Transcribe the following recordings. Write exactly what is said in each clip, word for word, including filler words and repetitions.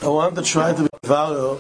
I want to try to be viral.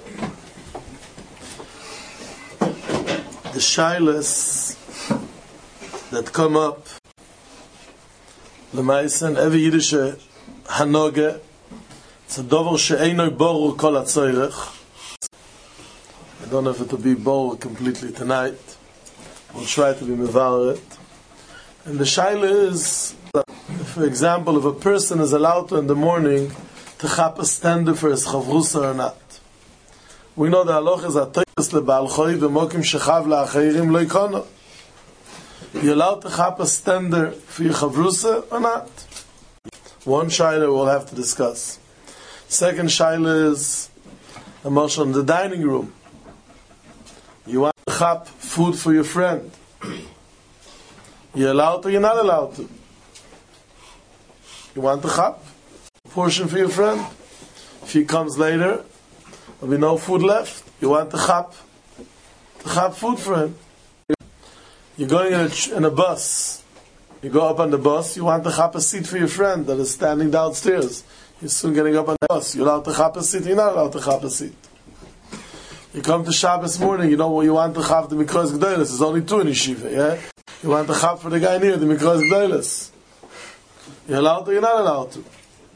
The shilas that come up, the Maisen, every Yiddish hanoge, it's a dover she'eino boru kol hatzoyrech. I don't know if it will be boru completely tonight. We'll try to be mevarer it. And the shaila is, for example, if a person is allowed to in the morning to chap a stander for his chavrusa or not. We know the halacha is a toifes lebal choy v'mokim shechav la'acheirim lo yikono. You're allowed to chap a stander for your chavrusa or not? One shaila we'll have to discuss. Second shaila is a motion in the dining room. You want to chap food for your friend. You're allowed to, you're not allowed to. You want to chap a portion for your friend. If he comes later, there'll be no food left. You want to chap, to chap food for him. You're going in a, in a bus. You go up on the bus, you want to chap a seat for your friend that is standing downstairs. You're soon getting up on the bus. You're allowed to chap a seat, you're not allowed to chap a seat. You come to Shabbos morning, you know what you want to chap the Mikros G'daylis. There's only two in Yeshiva, yeah? You want to chap for the guy near the Mikros G'daylis. You're allowed to, you're not allowed to.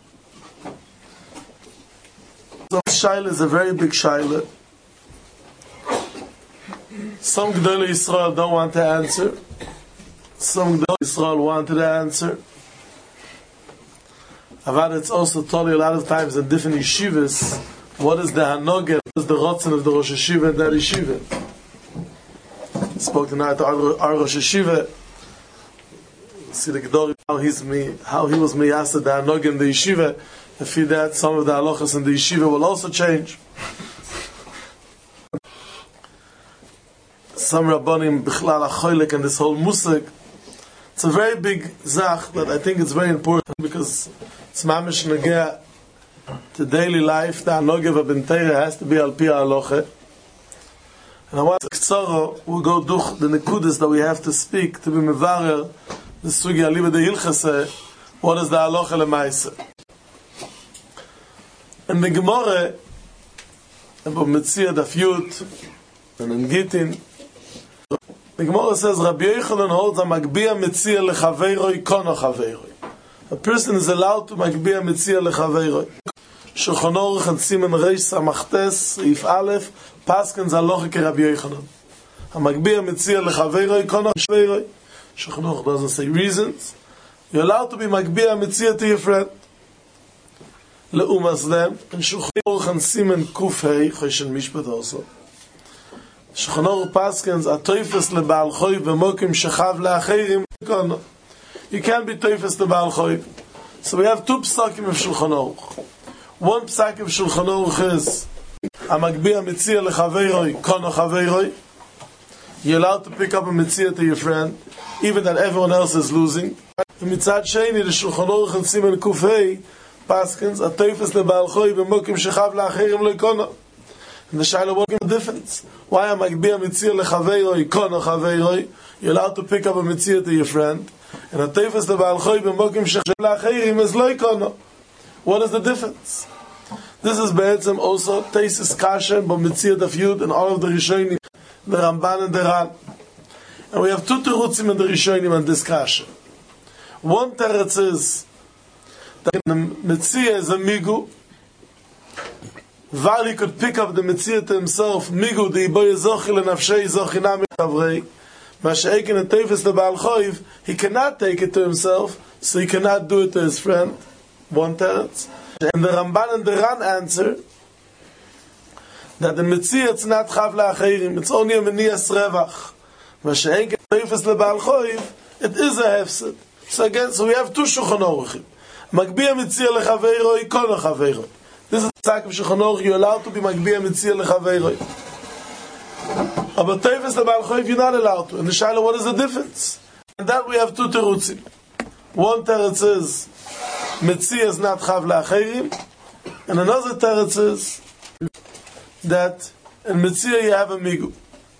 So shaila is a very big shaila. Some G'dayli Yisrael don't want to answer. Some G'dayli Yisrael wanted to answer. But it's also told you a lot of times in different yeshivas, what is the hanoge, what is the rotzen of the Rosh Hashiva and that yeshiva. I spoke tonight to our, our Rosh Hashiva. See the Gedori, how, he's me, how he was miyasa the hanoge in the yeshiva. If he that, some of the halachas in the yeshiva will also change. Some Rabbanim, Bichlal HaChoylek, and this whole musik. It's a very big zach, but I think it's very important because it's mamish negea to daily life. The hanoge of Ben Teira has to be al pi halacha. And I want to tzoro, we'll go durch the nekudas that we have to speak to be mevarer the sugi aliba de hilchase. What is the halacha lemaisa? In the Gemara, about Metzia Daf Yud, and in Gittin, the Gemara says, Rabbi Yochanan holds a Magbiya Metzia lechaveiroi kono chaveiroi. A person is allowed to Magbiya Metzia lechaveiroi. Shulchan Aruch and Siman Reish Samachtes, If Aleph, Paskin Zaloche ke Rabbi Yochanan. A Magbiya Metzia lechaveiroi kono chaveiroi. Shulchan Aruch doesn't say reasons. You're allowed to be Magbiya Metzia to your friend. Leumas them, and Shulchan Aruch and Siman Kuf Hei, Choshen Mishpat also. Shulchan Aruch Paskins, a toifes lebal choy v'mokim shechav le'acheirim kono. You can't be toifes lebal choy. So we have two psakim of Shulchan Aruch. One psak of Shulchan Aruch is a magbiya mitzia lechaveiroi kono chaveiroi. You're allowed to pick up a mitzia to your friend, even that everyone else is losing. The mitzad sheini, the Shulchan Aruch and Siman Kuf Hei, Paskins, a toifes lebal choy v'mokim shechav le'acheirim lo kono. And the shaila, what's the difference? Why am I magbiya mitzia lechaveiroi kono chaveiroi? You're allowed to pick up a mitzia to your friend, and a teifes lebal choy b'mokim shechav le'acheirim is lo kono. What is the difference? This is be'etzem also teisis kasha but mitzia Daf Yud and all of the Rishonim, the Ramban and the Ran. And we have two terutzim in the Rishonim on this kasha. One teretz is that the mitzia is a migu. While he could pick up the mitzvah to himself, migu di boy zochil and afshei zochinam tavrei, masheikin and teifes the Baal Choiv, he cannot take it to himself, so he cannot do it to his friend. One teretz. And the Ramban and the Ran answer that the mitzvah it's not chav la'acheirim, it's only a meniyas revach. Masheikin teifes the Baal Choiv, it is a hefset. So again, so we have two Shulchan Aruchim. Magbiya mitzvah lechaveiroi kono chaveiroi. This is the Tzak of Shulchan Aruch, you're allowed to be Magbiya Mitzia Lechaveiroi. But Teifes Lebal Choiv, you're not allowed to. And the Shaila, what is the difference? And that we have two terutzim. One teretz is, Mitzia is not Chav La'acheirim. And another teretz is, that in Mitzia you have a Migu.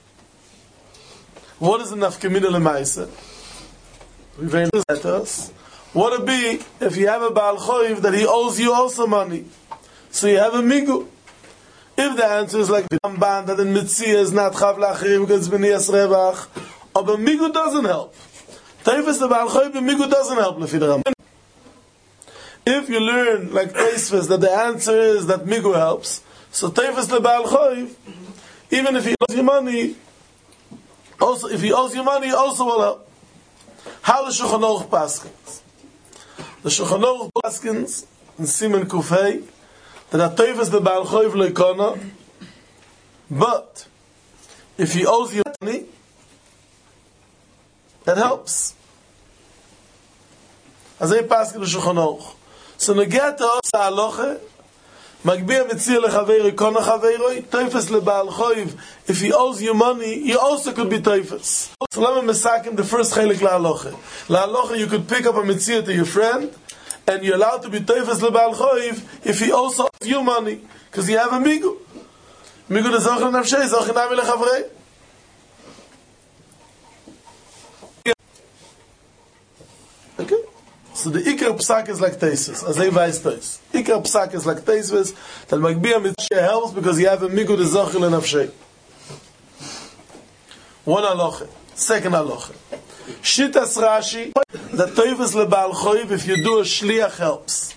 What is the Nafkamina Lemaisa? We've letters. What would it be if you have a Baal Choiv that he owes you also money? So you have a migu. If the answer is like the Ramban that in Mitzia is not chav la'achirim because it's b'niyas revach, or the migu doesn't help. Teifes the Baal Choiv, the migu doesn't help lefi the Ramban. If you learn like Teifes that the answer is that migu helps, so Teifes the Baal Choiv, even if he owes you money, also if he owes you money, also will help. How the Shulchan Aruch paskins? The Shulchan Aruch paskins in Siman Kufay that Teifes the Baal Choiv leikona, but if he owes you money, that helps. As I paskin the Shulchan Aruch. So negeta os halacha, magbia mitzir lechaveiro kona chaveiro, Teifes le Baal Choiv. If he owes you money, you also could be Teifes. So let me mesakim the first chelik la halacha. La halacha, you could pick up a mitzir to your friend, and you're allowed to be Teifes le Baal Choiv if he also owes you money, because you have a migu. Migu de zochen nafshei, zochen nami lechavrei. Okay? So the Iker Psak is like Tesis, as they vice Teis. Iker Psak is like Tesis, that Magbia Mitzvah helps because you have a migu de zochen nafshei. One halacha. Second halacha. Shitas Rashi, that Teifes le Baal Choiv, if you do a shliach, helps.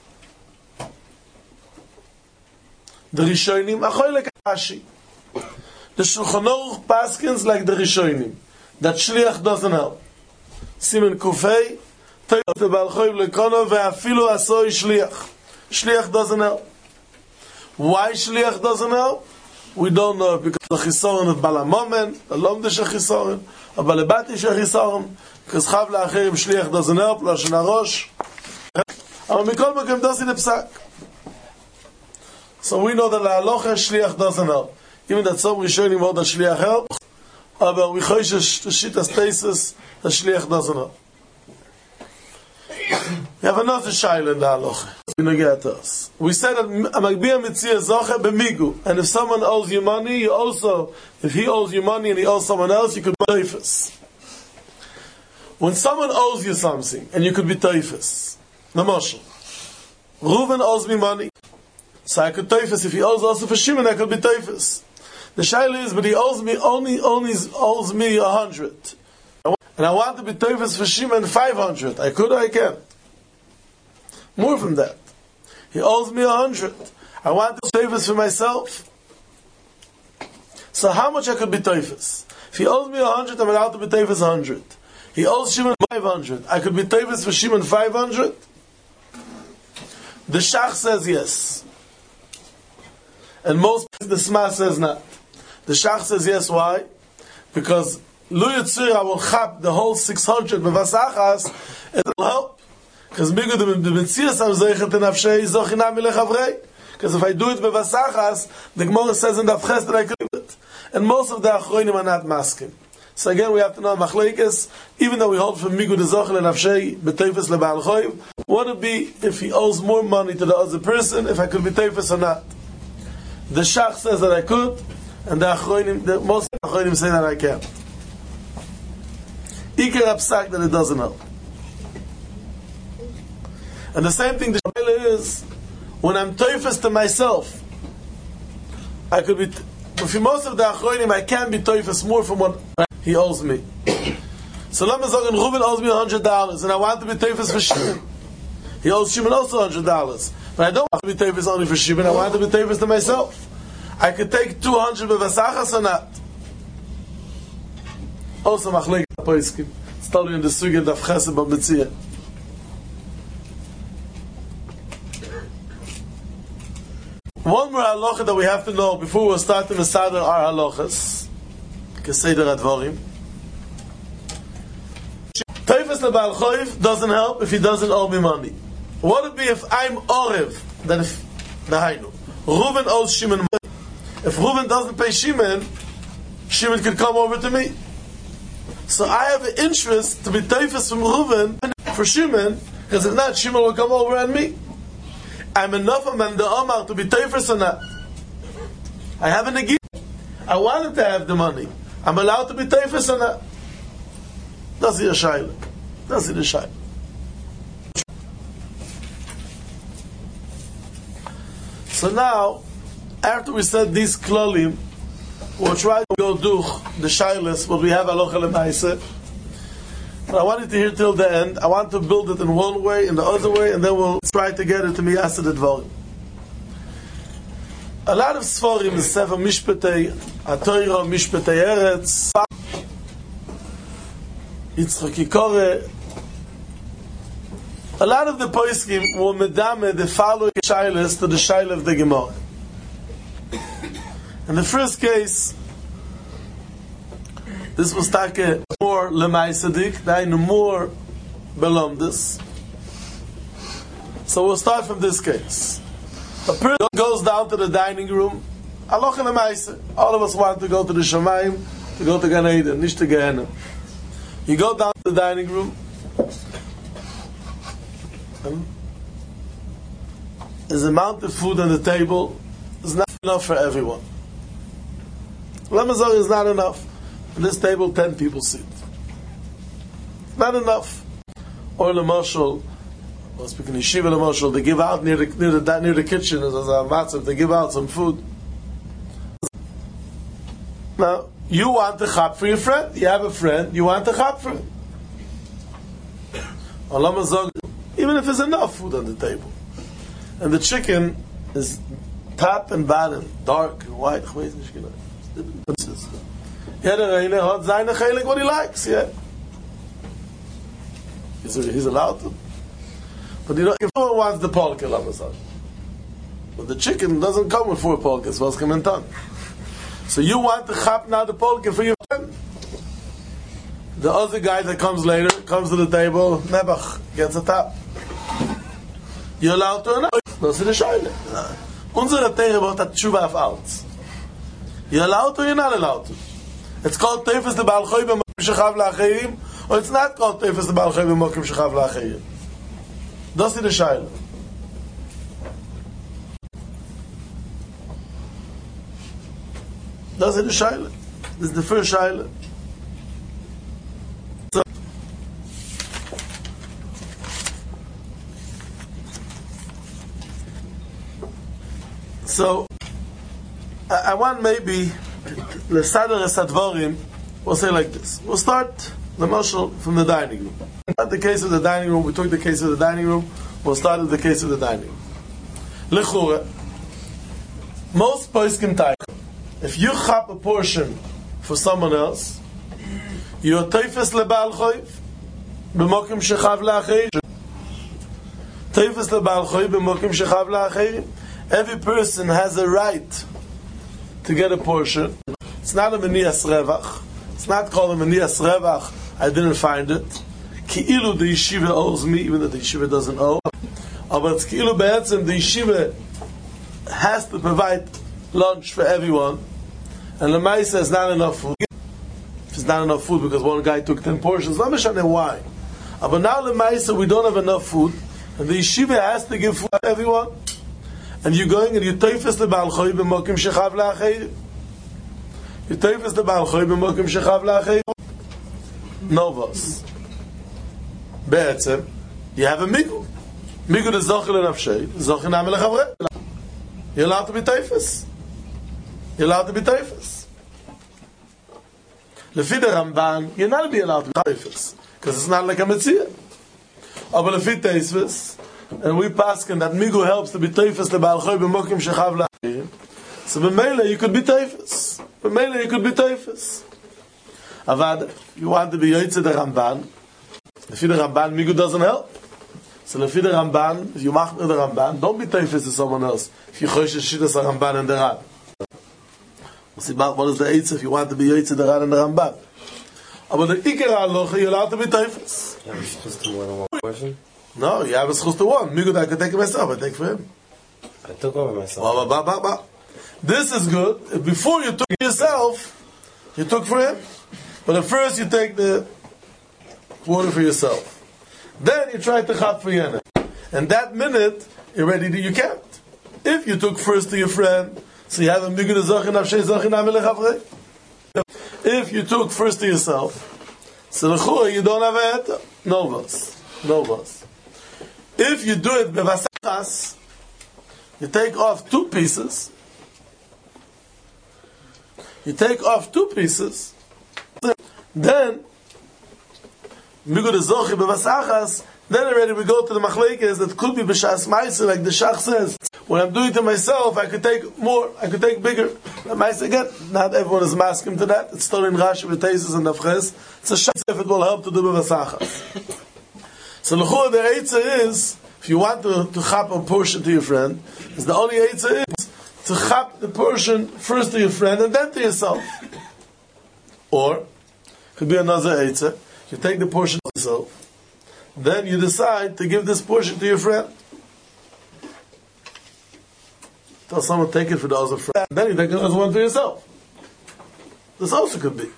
The Rishonim, achoy like Rashi. The Shulchan Aruch paskins like the Rishonim, that shliach doesn't help. Siman Kufay, Teifes le Baal Choiv lekono ve'afilu asoi shliach. Shliach doesn't help. Why shliach doesn't help? We don't know, because the chisoron of Balamomen, the Lomdish chisoron, or Balabatish chisoron, because chav la'achirim shliach doesn't help, Lashon HaRosh. But mikol makom doesn't psak. So we know that la'alocha shliach doesn't help. Even that some Rishonim hold that shliach helps, but we choishes to shit as tesis, the shliach doesn't help. We have another shaila in the halacha. We said that Magbia Mitzia Zoche b'migu, and if someone owes you money, you also, if he owes you money and he owes someone else, you could be Teifes. When someone owes you something, and you could be Teifes, the Moshe, Reuven owes me money, so I could Teifes. If he owes also for Shimon, I could be Teifes. The shaila is, but he owes me only, only owes me a hundred, and I want to be Teifes for Shimon five hundred. I could or I can't. More from that. He owes me a hundred. I want to Teifes for myself. So how much I could be Teifes? If he owes me a hundred, I'm allowed to be Teifes a hundred. He owes Shimon five hundred. I could be Teifes for Shimon five hundred? The Shach says yes. And most the Sma says not. The Shach says yes. Why? Because Lu Yitzir, I will chap the whole six hundred b'vasachas, it will help. Because because if I do it bevasachas, the Gemara says in the Avches that I could do it. And most of the Achronim are not masking. So again, we have to know Machlekes, even though we hold from Migu de Zochel and Avshei, B'Teifes leBaal Choiv, what would it be if he owes more money to the other person, if I could be Teifes or not? The Shach says that I could, and the Achronim, the, most of the Achronim say that I can't. Iker Apsak that it doesn't help. And the same thing the shaila is, when I'm Teifes to myself, I could be, t- for most of the Achronim, I can be Teifes more from what he owes me. So let me say, Reuven owes me one hundred dollars, and I want to be Teifes for Shimon. He owes Shimon also one hundred dollars. But I don't want to be Teifes only for Shimon, I want to be Teifes to myself. I could take two hundred bevasachas or not. Also, Machlek Poiskim. It's totally in the Sugya of Chesed B'Metzia. One more halacha that we have to know before we start to decide on our halachas, Keseder Advarim. Teifes leBaal Choiv doesn't help if he doesn't owe me money. What would it be if I'm Orev? Then if the Hainu, Reuven owes Shimon money. If Reuven doesn't pay Shimon, Shimon can come over to me. So I have an interest to be Teifes from Reuven for Shimon, because if not, Shimon will come over on me. I'm enough of man the Omar to be Teifes or not. I have a negir. I wanted to have the money. I'm allowed to be Teifes or not. That's the Shaila. That's the Shaila. So now, after we said these klalim, we'll try to go do the shaylas, what we have halacha l'maaseh. But I want you to hear till the end. I want to build it in one way, in the other way, and then we'll try to get it to miyaseh d'dvarim. A lot of Sforim is Sefer Mishpatei HaTorah, Mishpatei Eretz, Yitzchak Yikore. A lot of the Poskim will medame the following shaylas to the shayla of the Gemara. In the first case, this was take more lemaisadik, dainu more belomdus. So we'll start from this case. A person goes down to the dining room. Aloch lemaisa. All of us want to go to the Shamayim, to go to Gan Eden, nicht to Gehenna. You go down to the dining room. There's an amount of food on the table. It's not enough for everyone. Lamazor is not enough. On this table, ten people sit. Not enough. Or the marshal, or speaking yeshiva the marshal, they give out near the near the, near the kitchen as a matzav. They give out some food. Now you want a chap for your friend. You have a friend. You want a chap for him. Or Lamazor, even if there's enough food on the table, and the chicken is top and bottom, dark and white. Yeah, what he likes, yeah. He's, he's allowed to. But you know, if someone wants the polka, but the chicken doesn't come with four polkas, was coming done. So you want the chap now the polka for your friend. The other guy that comes later comes to the table, Nebach, gets a tap. You're allowed to or not? Das ist die Scheile. Unsere Teure hat Tshuva auf alles. You're allowed to or you're not allowed to? It's called Teifes de Baal Choy b'mokim shechav la'achayim, or it's not called Teifes de Baal Choy b'mokim shechav la'achayim. Das ist die Scheile. Das ist die Scheile. This is the first Scheile. So, so I, I want maybe L'sadar esadvorim, we'll say like this. We'll start the marshal from the dining room. Not the case of the dining room, we took the case of the dining room, we'll start with the case of the dining room. L'chure, most poskim type, if you chop a portion for someone else, you're teifes lebal choiv, b'mokim shechav la'achayim. Teifes lebal choiv, b'mokim shechav la'achayim. Every person has a right to get a portion. It's not a Meniyas Revach. It's not called a Meniyas Revach. I didn't find it. Ki'ilu the yeshiva owes me, even though the yeshiva doesn't owe. But it's Ki'ilu be'etzem, the yeshiva has to provide lunch for everyone. And Lemaisa is not enough food. If it's not enough food because one guy took ten portions, let me show you why. But now Lemaisa, we don't have enough food. And the yeshiva has to give food to everyone. And you're going and you teifes the Baal Choy b'mokim shechav la'achayim. You teifes the Baal Choy b'mokim shechav la'achayim. Novos. Be'etzem, you have a migu. Migu is zochel and avshei, zochel and amelech avrei. You're allowed to be teifes. You're allowed to be teifes. Lefi the Ramban, you're not be allowed to be teifes. Because it's not like a mitzvah. Aber lefi teifes, and we paskin that migu helps to be teifes the Baal Choy b'mokim shechav la'achayim. So b'meila you could be teifes. B'meila you could be teifes. Avad, you want to be yoytze the Ramban. Lefi the Ramban, migu doesn't help. So lefi the Ramban, if you mach the Ramban, don't be teifes to someone else. If you chosh shittas the Ramban and the Ran. We'll see about what is the eitz if you want to be yoytze the Ran and the Ramban. But the ikar halacha, you're allowed to be teifes. You have a schus to more than one person? No, you have a schus to one. Migu, I can take it myself. I take for him. I took over myself. Ba, ba, ba, ba. This is good. Before you took yourself, you took for him. But at first you take the water for yourself. Then you try to chap for Yana. And that minute, you're ready to, you can't. If you took first to your friend, so you have a migu de zachin avshei zachin amelech avrei. If you took first to yourself, so l'chura you don't have a heta. No vas. No vas. If you do it bevasachas, you take off two pieces. You take off two pieces. Then, Migud Zochi Bevasachas, then already we go to the Machlekes that could be B'Shas Ma'aseh, like the Shach says. When I'm doing it to myself, I could take more, I could take bigger. Ma'aseh again, not everyone is masking to that. It's still in Rashi, V'Teisus, and Nafches. It's a Shach if it will help to do Bevasachas. So L'chur, the Eitzah is, if you want to, to chap a portion to your friend, is the only Eitzah is to chap the portion first to your friend and then to yourself. Or, could be another Eitzah. You take the portion to yourself, then you decide to give this portion to your friend. Tell someone take it for the other friend, then you take another one to yourself. This also could be.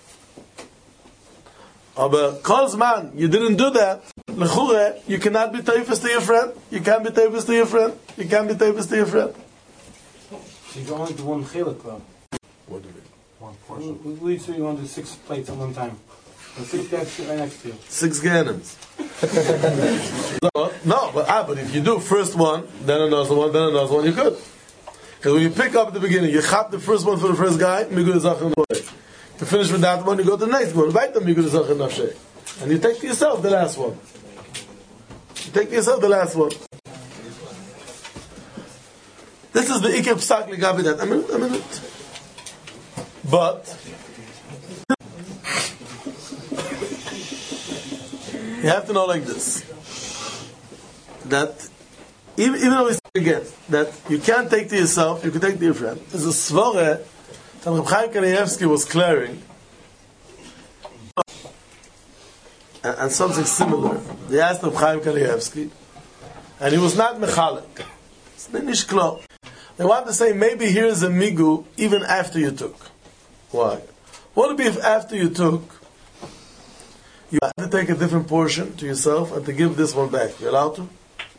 But cause man, you didn't do that. L'chure, you cannot be teifus to your friend. You can't be teifus to your friend. You can't be teifus to your friend. So you can only do one chelik though. What do you mean? One portion. We say you want to do six plates at one time. And six guys right next to you. Six gannons. no, no, but ah, but if you do first one, then another one, then another one, you could. Because when you pick up at the beginning, you chop the first one for the first guy, migud zachin nafshei. To finish with that one, you go to the next one, right? Migud zachin nafshei. And you take to yourself the last one. You take to yourself the last one. This is the ikar psak ligabi that. A minute, a minute. But you have to know like this, that even, even though we say again that you can't take to yourself, you can take to your friend. There's a svore that Reb Chaim Kanievsky was clearing, and, and something similar. They asked Reb Chaim Kanievsky, and he was not mechalek. It's nish klo. They want to say maybe here's a migu even after you took. Why? What would it be if after you took, you have to take a different portion to yourself and to give this one back? You're allowed to?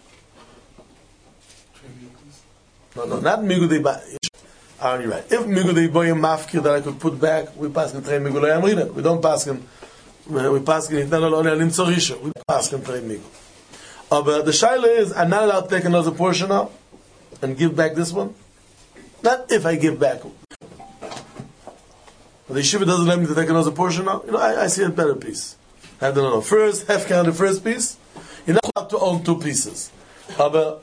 No, no, not migudei ba. Are you right? If migudei boyim mafkir that I could put back, we pass him train migudei amrina. We don't pass him. We pass him. No, no, no, no, no, we pass him train migu. Uh, but the shaila is, I'm not allowed to take another portion out and give back this one. Not if I give back. But the yeshiva doesn't let me to take another portion out. You know, I, I see a better piece. I don't know. First, half count the first piece. You're not allowed to own two pieces. But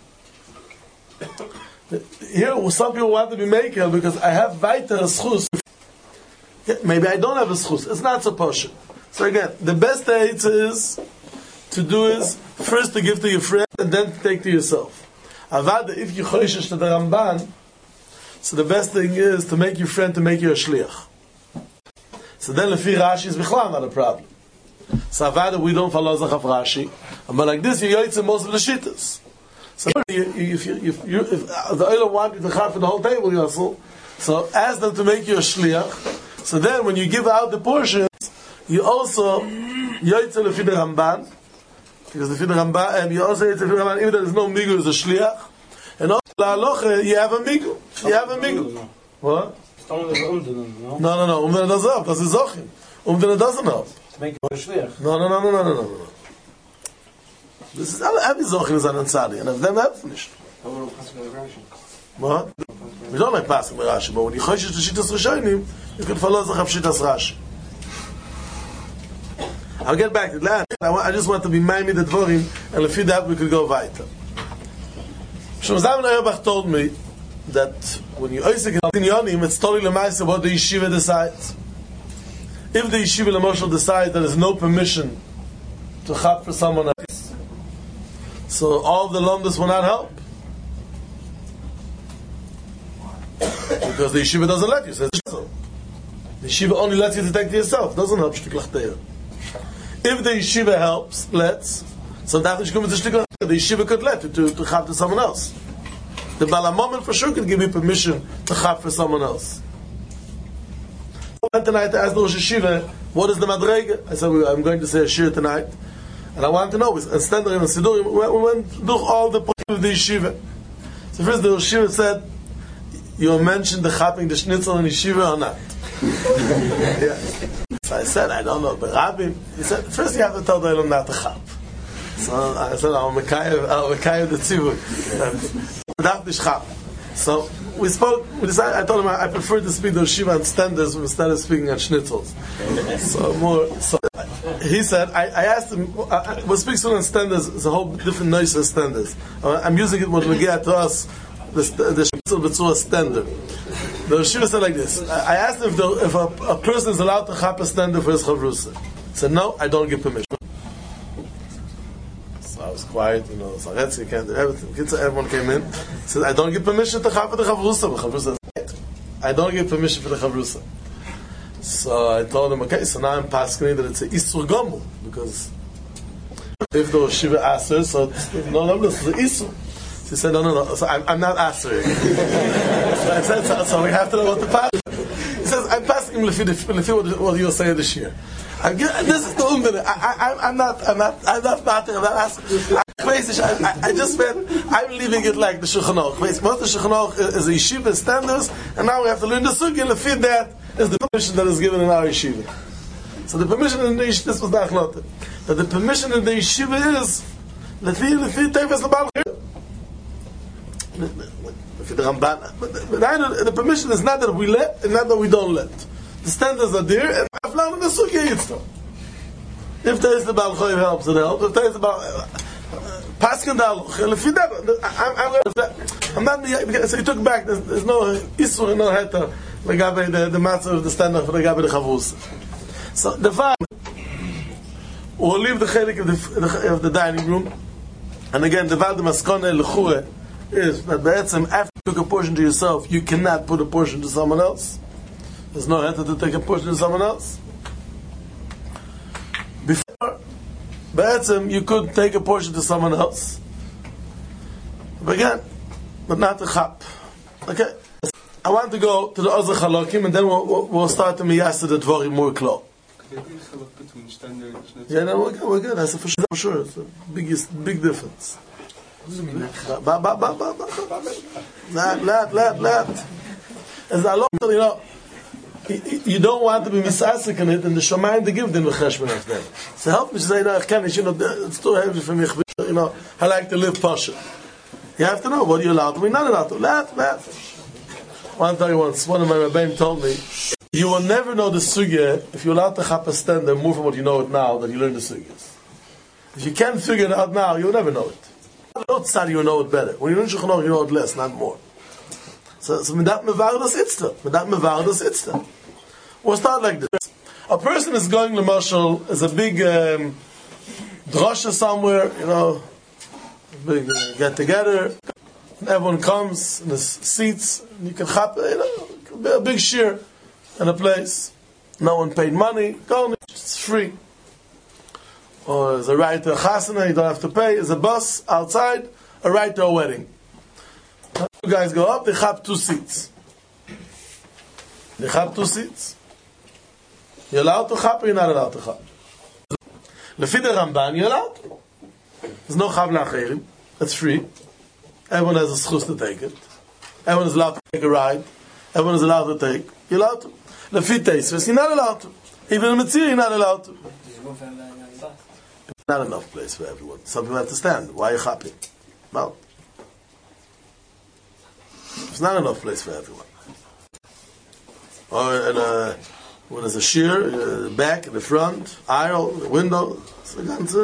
here, some people want to be maker because I have weiter schus. Maybe I don't have a schus. It's not so posh. So again, the best eitzah is to do is first to give to your friend and then to take to yourself. Avada, if you choishish to the Ramban, so the best thing is to make your friend to make you a shliach. So then lefi Rashi is bichlal not a problem. So avada, we don't follow zach of Rashi, but like this you yoytze most of the shittas. So if you if you if the oiler want you to chaf for the whole table, Yosel, so ask them to make you a shliach. So then when you give out the portions, you also yoytze lefi the Ramban, because lefi the Ramban, and you also yoytze lefi the Ramban, even though there's no migu as a shliach, and also la aloche, you have a migu. You have a migu. What? No, no, no. Umdana doesn't help. That's a zochim. Umdana doesn't help. Make it a shliach. No, no, no, no, no, no, no. This is every zochim is an ansari, and if them help finished. What? We don't like passing with Rashi, but when you choishish to shittas Rishonim, you can follow zach of shittas Rashi. I'll get back to that. I just want to be minded the dvorim, and if you that we could go weiter. Shlomo Zalman Auerbach told me that when you oisik in Yonim, it's totally lemaisa what the yeshiva decides. If the yeshiva l'moshel decides that there's no permission to chap for someone else, so all the lumdas will not help. Because the yeshiva doesn't let you. Says so. The yeshiva only lets you to take to yourself. Doesn't help shtiklachteir. If the yeshiva helps, lets, so that which comes to shtiklachteir, the yeshiva could let you to, to chap to someone else. The Balamomen for sure could give me permission to chap for someone else. I went tonight to ask the Rosh Hashiva, what is the Madrega? I said, I'm going to say a shir tonight. And I want to know, and standing in the Sidurim, we went through all the points of the yeshiva. So first the Rosh Hashiva said, you mentioned the chapping the schnitzel in yeshiva or not? Yeah. So I said, I don't know, but Rabbi, he said, first you have to tell the Elam not to chap. So I said, I'll Mekayah the tzivuk. Darf nicht chap. So we spoke. We decided. I told him I, I prefer to speak to Shiva and standards instead of speaking at schnitzels. So more. So he said. I, I asked him. I, what speaks to standards is a whole different noise of standards. Uh, I'm using it when we get to us. The the schnitzel b'tzura standard. The Shiva said like this. I, I asked him if, the, if a, a person is allowed to chap a standard for his chavrusa. He said no. I don't give permission. I was quiet, you know, so you can't do everything. Everyone came in. Said, I don't give permission to chap for the chavrusa. Chavrusa is right. I don't give permission for the chavrusa. So I told him, okay, so now I'm passing that it's a isur gomu, because if there was shiva aser, so no, no, this is an isur. So he said, no, no, no. So I'm, I'm not asering. So I said, so, so we have to know what to pass. He says, I'm passing him what, what you were saying this year. I'm getting, this is the umdene. I, I, I'm not, I'm not, I'm not parting. I'm not asking. I, I, I just meant, I'm leaving it like the Shulchan Aruch. Most of the Shulchan Aruch is a yeshiva standards, and now we have to learn the sugi, and the fit that is the permission that is given in our yeshiva. So the permission in the yeshiva, this was not noted. That the permission in the yeshiva is, lefi, lefi, teifes lebal chayim. Lefi the Ramban. But the, the permission is not that we let, and not that we don't let. The standards are there, and I've learned the sugi yitzto. If there is the Baal Choiv helps, it helps. If there is the Baal Paskin Dal, lefi that, I'm not the, so he took back, there's, there's no Isur, no Heta, legabe the, the matter of the standard, legabe the Chavus. So, the fact, we'll leave the chelik of the, of the dining room, and again, the Val de Maskone Lechure is that Be'etzem, after you took a portion to yourself, you cannot put a portion to someone else. There's no Heta to take a portion to someone else. Before, Be'etzem, you could take a portion to someone else. But again, but not the chap. Okay? I want to go to the Ozach Halakim, and then we'll, we'll, we'll start the Miyasa the Dvorim more close. Yeah, no, we're good, we're good. That's for sure, for sure. It's a biggest, big difference. Ba, ba, ba, ba, ba, ba. Lat, lat, lat, lat. As I love, you know, you don't want to be misasik in it, and the Shamayim to give them the cheshbon of them. So help me to say, no, I can't, you know, it's too heavy for me, you know, I like to live pasha. You have to know what you're allowed to be, not allowed to. Laugh, laugh. One time once, one of my rabbeim told me, you will never know the sugya if you're allowed to chap a standard more from what you know it now than you learn the sugyas. If you can't figure it out now, you'll never know it. Outside you know it better. When you learn Shulchan Aruch, you know it less, not more. So, so midat mevar das itzta. Midat mevar das itzta. We'll start like this. A person is going to Marshall, there's a big um, drasha somewhere, you know, big uh, get together, and everyone comes in the seats, and you can chap, you know, it can be a big shir in a place. No one paid money, go, it's free. Or there's a ride to a chasana, you don't have to pay. There's a bus outside, a ride to a wedding. Two guys go up, they chap two seats. They chap two seats. You're allowed to chap or you're not allowed to chap? Lefi the Ramban, you're allowed to. There's no chav la'acherim. It's free. Everyone has a schus to take it. Everyone is allowed to take a ride. Everyone is allowed to take. You're allowed to. Lefi Teisves, you're not allowed to. Even in Metzir, you're not allowed to. Not enough place for everyone. Some people have to stand. Why are you chapping? Well, there's not enough place for everyone. Or in a, when there's a shear, the back, the front, aisle, the window. So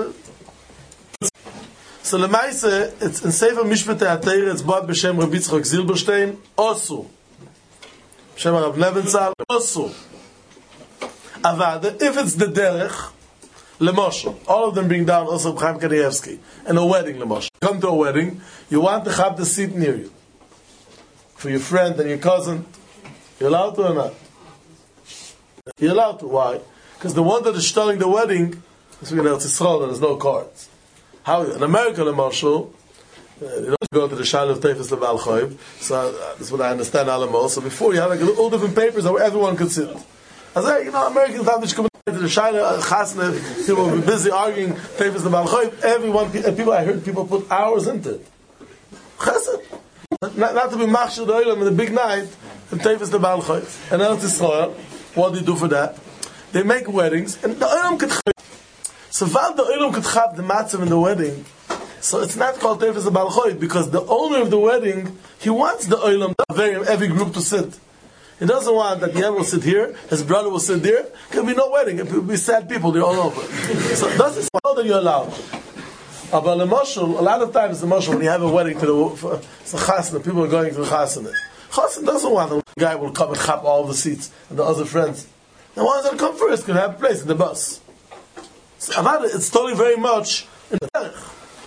lemaise, it's in Sefer Mishpatei HaTorah, it's bought b'shem Rabbi Yitzchak Zilberstein, Osu. B'shem Rav Nebenzahl, Osu. Avada, if it's the derech, Lemoshe, all of them bring down also Chaim Kanievsky, and a wedding, Lemoshe. Come to a wedding, you want to have the seat near you. For your friend and your cousin, you're allowed to or not? You're allowed to. Why? Because the one that is starting the wedding is in Eretz Yisrael, and there's no cards. How in America, Lemoshe, uh, you don't go to the Shail of Teifes Leval Choiv, so uh, that's what I understand Alamo. So before you have like all different papers where everyone could sit. I say, you know, Americans have to come to the Shaila, Chasna, people will be busy arguing, Teifes Leval Choiv. Everyone, people, I heard people put hours into it. Chesed. Not, not to be machshir the oilam in the big night, and Teifes Leval Choiv. And Eretz Yisrael, what do you do for that? They make weddings, and the oilam could chab. So while the oilam could chab the matzav in the wedding, So it's not called Teifes Balchoid because the owner of the wedding, he wants the Olam, every, every group to sit. He doesn't want that Yem will sit here, his brother will sit there. There can be no wedding. It will be sad people, they're all over. So that's the know that you're allowed. But the Moshul, a lot of times the Moshul, when you have a wedding to the, for, it's a chasna, people are going to the chasna. Chasna doesn't want the guy will come and chop all the seats and the other friends. The ones that come first can have a place in the bus. So about it, it's totally very much in the derech.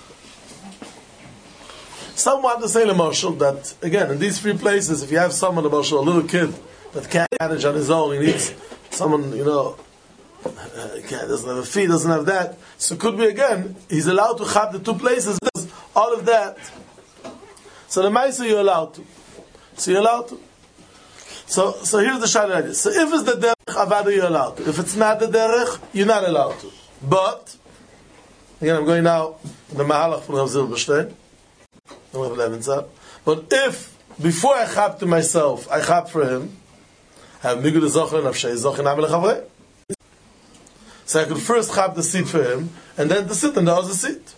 Some want to say the Moshul that, again, in these three places, if you have someone, the Moshul, a little kid that can't manage on his own, he needs someone, you know, uh, can't, doesn't have a fee, doesn't have that. So it could be, again, he's allowed to chop the two places, all of that. So the Maisa, you're allowed to. So you're allowed to. So, so here's the shayla idea. So if it's the derech, avada, you're allowed to. If it's not the derech, you're not allowed to. But, again, I'm going now in the Mahalach from Rav Zilberstein. But if, before I chap to myself, I chap for him, I have migud zocher and avshei zocher and amel chavrei. So I could first chap the seat for him, and then to sit on the other seat.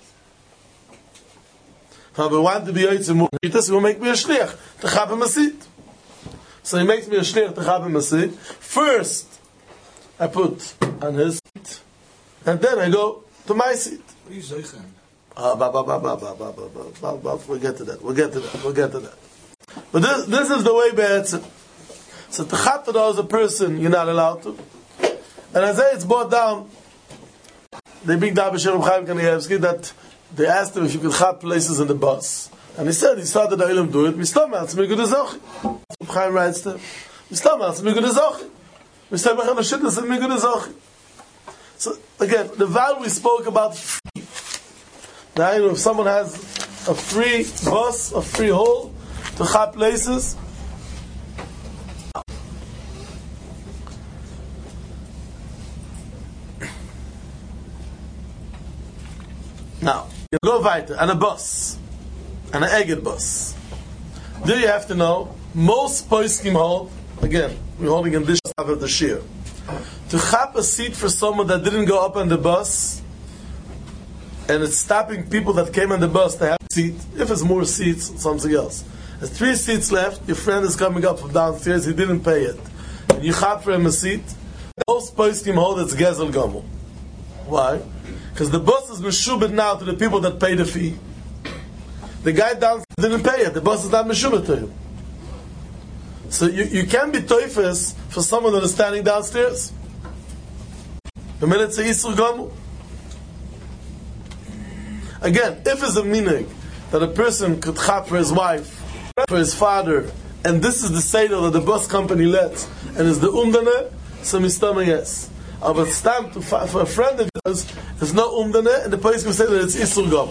If we want to be yotzim mu'mitas, he will make me a shliach to chap him a seat. So he makes me a shliach to chap him a seat. First, I put on his seat, and then I go to my seat. Uh, bah, bah, bah, bah, bah, bah, bah, bah, bah, we'll get to that. We'll get to that. We'll get to that. But this, this is the way be'etzim. So to chap to the other person, you're not allowed to. And as it's brought down, they bring down B'Shem Chaim Kanievsky that they asked him if you could chap places in the bus. And he said, he saw that the Olam do it. Mistamah, it's me good as Zochi. Chaim writes to him. Mistamah, it's me good as Zochi. Mistamah, it's me good as Zochi. So again, the vow we spoke about free. Now, if someone has a free bus, a free hole to chap places, now you go weiter on a bus, on an egged bus. There you have to know most poskim hold. Again, we're holding in this of the shir to chap a seat for someone that didn't go up on the bus. And it's stopping people that came on the bus to have a seat. If it's more seats, something else. There's three seats left. Your friend is coming up from downstairs. He didn't pay it. And you chap for him a seat. Most poskim hold it's gezel gomel. Why? Because the bus is meshubed now to the people that pay the fee. The guy downstairs didn't pay it. The bus is not meshubed to him. So you, you can be toifes for someone that is standing downstairs. The minute it's a isur gomel. Again, if it's a minig that a person could chap for his wife, for his father, and this is the seder that the bus company lets, and is the umdane, so mistama yes. But stamp to for a friend of yours, there's no umdane, and the place can say that it's isur gom.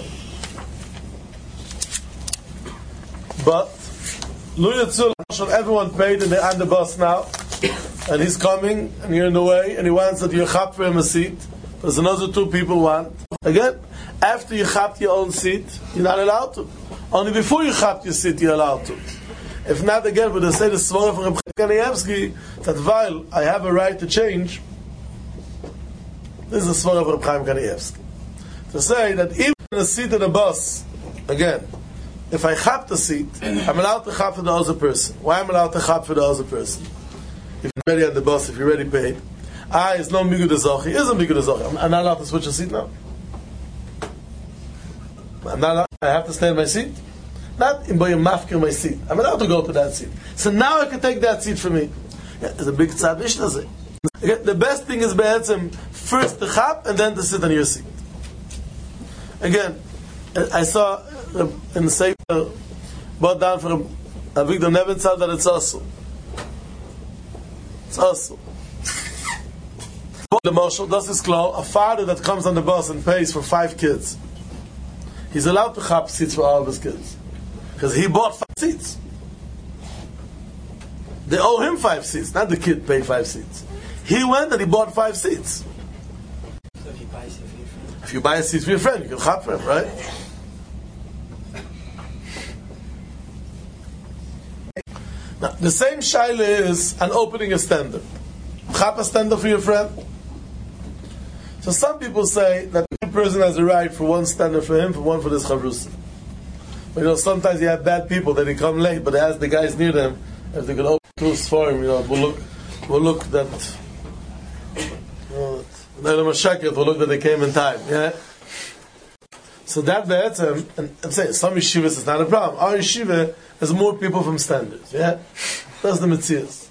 But lu yitzul, everyone paid and they're on the bus now, and he's coming, and you're in the way, and he wants that you chap for him a seat. There's another two people want. Again, after you chapped your own seat, you're not allowed to. Only before you chapped your seat, you're allowed to. If not, again, but they say the svara from Reb Kanievsky that while I have a right to change, this is the svara of Reb Chaim Kanievsky. To say that even in a seat in a bus, again, if I chap the seat, I'm allowed to chap for the other person. Why am I allowed to chap for the other person? If you're ready on the bus, if you're already paid, ah, it's no migud azochi. It isn't migud azochi. I'm not allowed to switch a seat now. I'm not allowed, I have to stay in my seat. Not in boyim mafkir my seat. I'm allowed to go to that seat. So now I can take that seat for me. Yeah, there's a big tzad mishnah. The best thing is be'etzim first to chap and then to sit on your seat. Again, I saw in the Sefer brought down from Avigdor Nebenzahl that it's also. It's also. The Moshel, das is klar, a father that comes on the bus and pays for five kids. He's allowed to chap seats for all of his kids. Because he bought five seats. They owe him five seats, not the kid paid five seats. He went and he bought five seats. So if you buy a seat for your friend? If you buy a seat for your friend, you can chap for him, right? Now, the same shaila is an opening a stender. Chap a stender for your friend. So some people say that you person has a right for one standard for him, for one for this chavrusa. But you know, sometimes you have bad people that they come late, but they ask the guys near them if they could open tools for him. You know, we'll look, we'll look that. Uh, we'll look that they came in time. Yeah. So that be'etzem, and I'm saying some yeshivas is not a problem. Our yeshiva has more people from standards. Yeah, that's the metzias.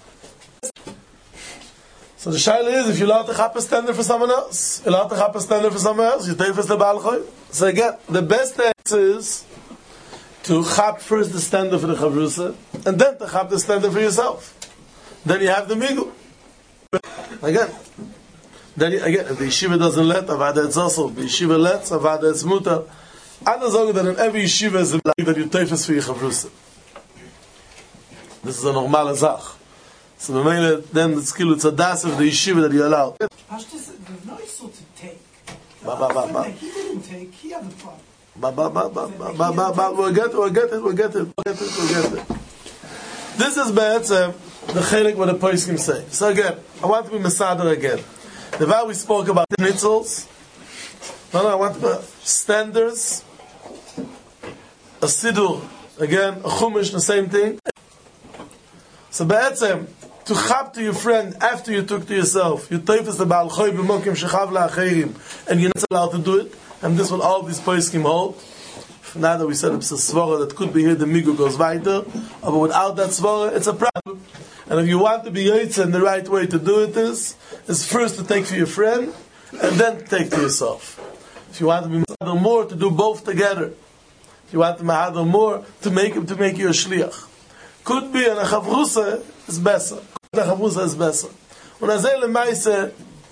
So the shaila is, if you allow to chap a standard for someone else, you allow to chap a standard for someone else, you take first the Baal Choy. So again, the best answer is to chap first the standard for the chavrusa, and then to chap the standard for yourself. Then you have the migu. Again, then you, again, if the yeshiva doesn't let, avada it's also. If the yeshiva lets, avada it's mutar. I don't know that in every yeshiva is a like that you take first for your chavrusa. This is a normal zach. So the main then the skill it's a das of the yeshiva that you allow. There's no issue to take. Ba ba ba ba. He didn't take. He had the problem. Ba ba ba ba ba ba ba. We'll get it. We'll get it. We'll get it. We'll get it. We'll get it. This is be'etzem the chelik what the poskim say. So again, I want to be mesader again. The way we spoke about the nitzels. No, no, I want to standards. A siddur again, a chumash, the same thing. So be'etzem, to chap to your friend after you took to yourself, you teifes the Baal Choy b'mokim shechav la'acherim, and you're not allowed to do it, and this will all these poskim hold. Now that we said it's a svara that could be here, the migu goes weiter, but without that svara, it's a problem. And if you want to be yotzei, the right way to do it is, is first to take for your friend, and then to take to yourself. If you want to be mahadar more, to do both together. If you want to mahadar more, to make him to make you a shliach. Could be an a chavrusa is better. A chavrusa is better. When I say lemaise,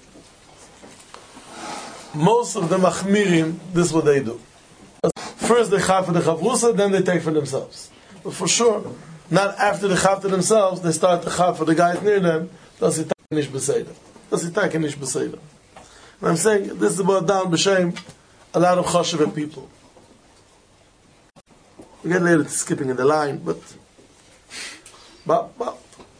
most of the machmirim, this is what they do. First they chav for the chavrusa, then they take for themselves. But for sure, not after they chav for themselves, they start to chav for the guys near them. Das ist nicht beseder. Das ist nicht beseder. And I'm saying this is about down b'shem a lot of chashuv people. We get later to skipping in the line, but. But, but,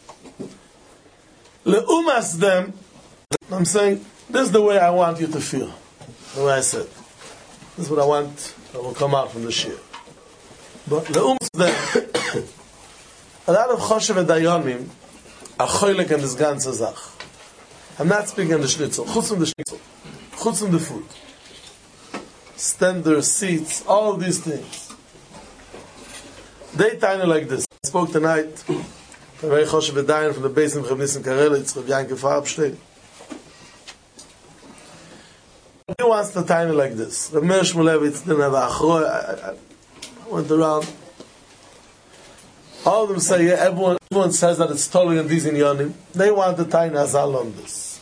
leumas them, I'm saying, this is the way I want you to feel. The way I said. This is what I want that will come out from the shir. But leumas them, a lot of choshev and dayanim are choylek in this ganze zach. I'm not speaking on the schnitzel. Chutz from the schnitzel. Chutz from the food. Standard seats, all these things. They tiny like this. I spoke tonight. I'm very choshev v'dayin from the base of Rav Nissen Karela. It's Rav Yankiv Farbstein. He wants to tiny like this. Rav Meir Shmulevitz didn't have a achroi. I went around. All of them say, yeah, everyone, everyone says that it's totally on these inyanim. They want to tiny azal on this.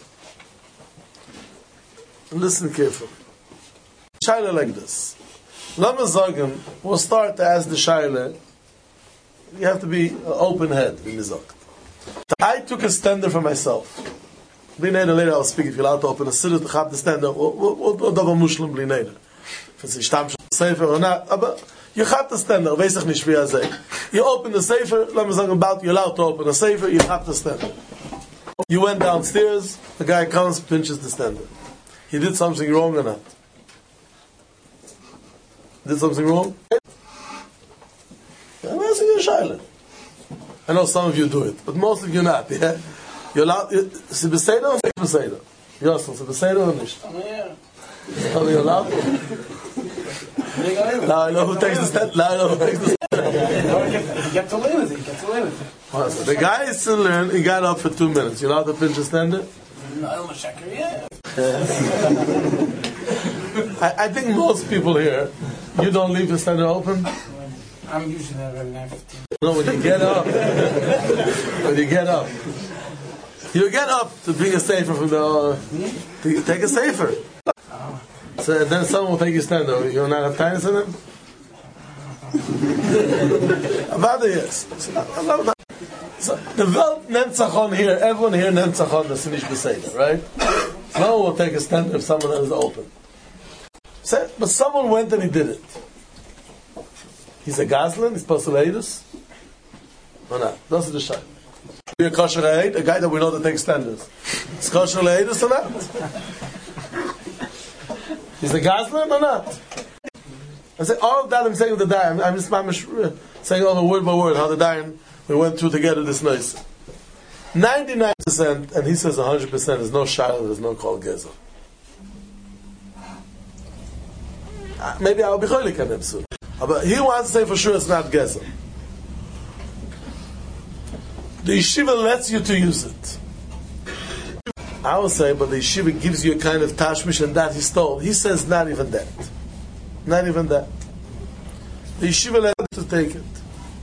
Listen carefully. Shaila like this. Lama Zogim will start to ask the Shaila. You have to be an open head in the Zog. I took a standard for myself. B'nei later I'll speak if you're allowed to open a siddur to chap the standard. What double Muslim b'nei later? If it's ishtam sefer or not. But you chap the standard. Weiß ich nicht wie er sei. You open the sefer. Lama Zogim about you're allowed to open a sefer. You chap the standard. You went downstairs. The guy comes, pinches the standard. He did something wrong or not? Did something wrong? I'm asking you a shaila. I know some of you do it, but most of you not. Yeah, you're allowed. Is it beseder or nicht beseder? Yes, is it beseder or nicht? Are you allowed? Now I know who takes the step. Now I know who takes the step. You get to learn it. You get to learn it. Well, so the guy is to learn. He got up for two minutes. You're allowed to pinch a standard? Yeah. I, I think most people here, you don't leave the standard open. I'm usually never left. No, when you get up, when you get up, you get up to bring a safer from the, uh, to take a safer. So then someone will take your standard. You will not have time in it? About it, yes. So the Welt Nemtzachon here, everyone here Nemtzachon, the Sinish Beseder, right? No one will take a standard if someone else is open. So, but someone went and he did it. He's a Gazlan, he's Pasileidus. Or not? That's the shayla. Be a kosher aid, a guy that we know that takes standards. Is kosher aidus or not? Is the Gazlan or not? I say all of that I'm saying with the Dayan. I'm just I'm saying all the word by word how the Dayan we went through together this nice. ninety-nine percent, and he says one hundred percent, there's no Shiloh, there's no Kol Gezel. Uh, maybe I'll be Cholik on him soon. Uh, but he wants to say for sure it's not Gezel. The yeshiva lets you to use it. I will say, but the yeshiva gives you a kind of tashmish and that he stole. He says not even that. Not even that. The yeshiva lets you to take it.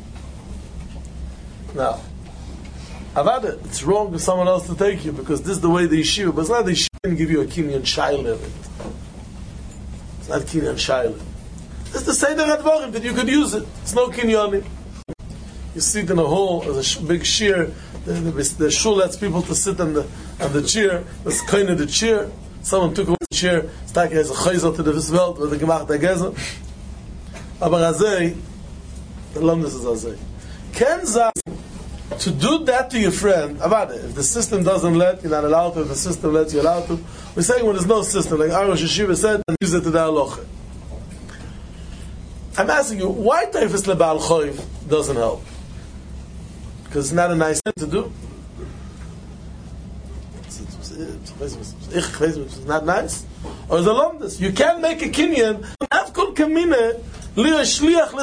Now, Avada, it's wrong for someone else to take you because this is the way the yeshiva, but it's not the yeshiva can give you a kinyan shayla of it. It's not kinyan shayla. It's the same advarim that you could use it. It's no kinyanim. You sit in a hall, there's a sh- big shear, the, the, the shul lets people to sit on the on the chair, that's kind of the chair. Someone took away the chair, it's like he has a chayzel to the Welt, with the gemacht der Gezel. Aber azay, the London is azay. Ken zay, to do that to your friend, avada, if the system doesn't let, you're not allowed to, if the system lets, you're allowed to. We're saying when there's no system, like Arush Yeshiva said, and use it to the halacha. I'm asking you, why Teifes Lebal Choiv doesn't help? Because it's not a nice thing to do. It's not nice. Or is it lomdus? You can't make a kinyan. It's